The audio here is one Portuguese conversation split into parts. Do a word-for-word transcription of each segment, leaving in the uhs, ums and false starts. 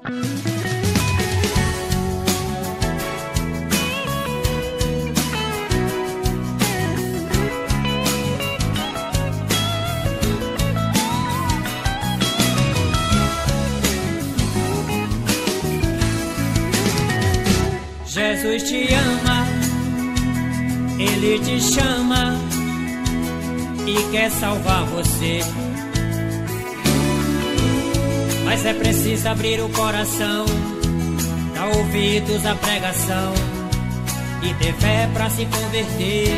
Jesus te ama, Ele te chama e quer salvar você. Mas é preciso abrir o coração, dar ouvidos à pregação e ter fé pra se converter.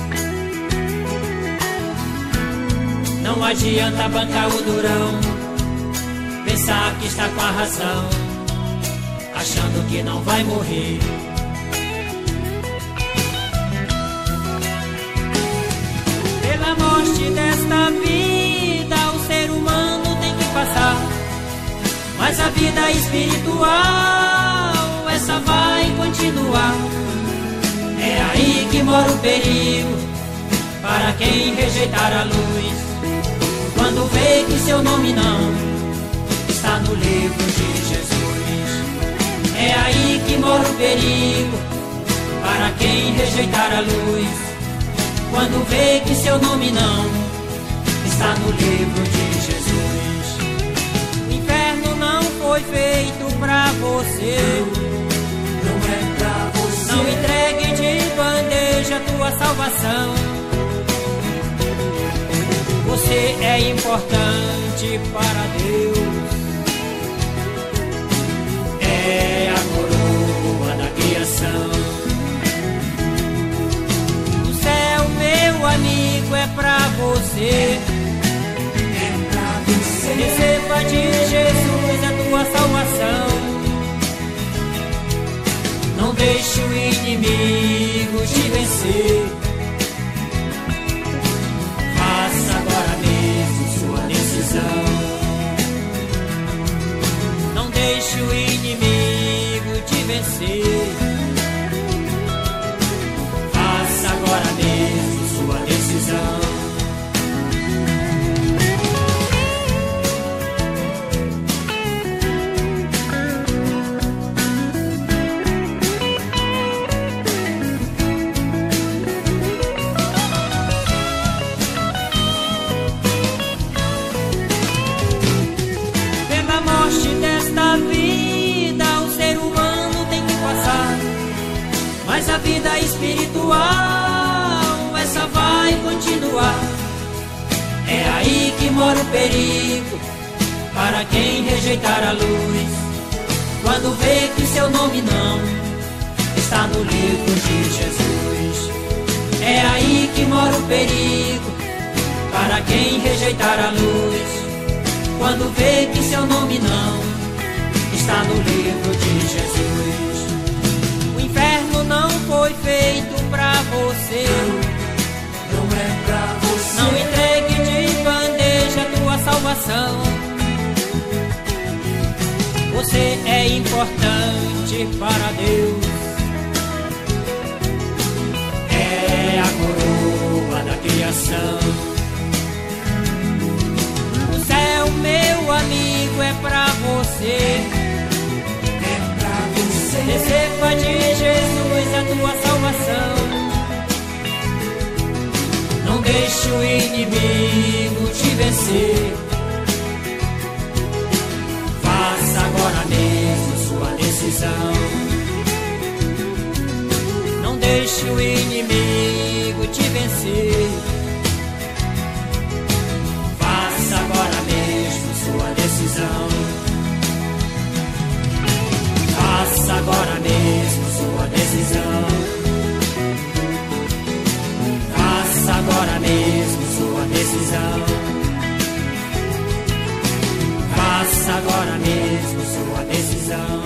Não adianta bancar o durão, pensar que está com a razão, achando que não vai morrer. Pela morte desta vida o ser humano tem que passar, mas a vida espiritual, essa vai continuar. É aí que mora o perigo para quem rejeitar a luz, quando vê que seu nome não está no livro de Jesus. É aí que mora o perigo para quem rejeitar a luz, quando vê que seu nome não está no livro de Jesus. O inferno não foi feito pra você, não é pra você. Não entregue de bandeja tua salvação. Você é importante para Deus, é a coroa da criação. O céu, meu amigo, é pra você, é pra você. Receba de Jesus a tua salvação. Não deixe o inimigo te vencer. Faça agora mesmo sua decisão. Não deixe o inimigo te vencer. Faça agora mesmo sua decisão. Pela morte desta vida o ser humano tem que passar, mas a vida espiritual, essa vai continuar. É aí que mora o perigo para quem rejeitar a luz, quando vê que seu nome não está no livro de Jesus. É aí que mora o perigo para quem rejeitar a luz, quando vê que seu nome não está no livro de Jesus. O inferno não foi feito pra você, não é pra você. Não entregue de bandeja tua salvação. Você é importante para Deus, é a coroa da criação. O céu, meu amigo, é pra você, é pra você. Receba de Jesus a tua salvação. Não deixe o inimigo te vencer. Faça agora mesmo sua decisão. Não deixe o inimigo te vencer. Faça agora mesmo sua decisão. Faça agora mesmo sua decisão. Faça agora mesmo sua decisão. Faça agora mesmo sua decisão.